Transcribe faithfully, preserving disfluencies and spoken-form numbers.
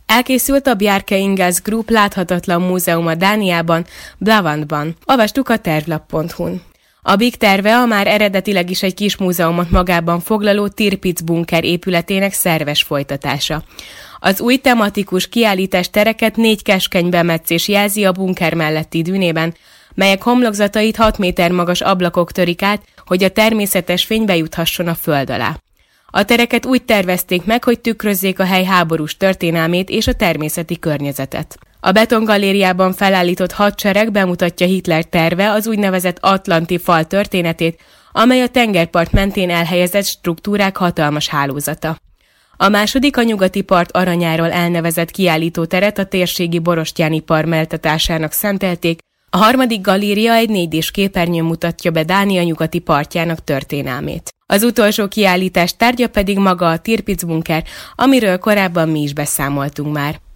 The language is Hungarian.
Elkészült a Bjarke Ingels Group láthatatlan múzeuma Dániában, Blavandban. Olvastuk a tervlap pont hu-n. A BIG terve a már eredetileg is egy kis múzeumot magában foglaló Tirpitz bunker épületének szerves folytatása. Az új tematikus kiállítás tereket négy keskeny bemetszés jelzi a bunker melletti dűnében, melyek homlokzatait hat méter magas ablakok törik át, hogy a természetes fény bejuthasson a föld alá. A tereket úgy tervezték meg, hogy tükrözzék a hely háborús történelmét és a természeti környezetet. A betongalériában felállított hadsereg bemutatja Hitler terve az úgynevezett Atlanti fal történetét, amely a tengerpart mentén elhelyezett struktúrák hatalmas hálózata. A második a nyugati part aranyáról elnevezett kiállítóteret a térségi borostyánipar méltatásának szentelték, a harmadik galéria egy négy dés képernyőn mutatja be Dánia nyugati partjának történelmét. Az utolsó kiállítás tárgya pedig maga a Tirpitz bunker, amiről korábban mi is beszámoltunk már.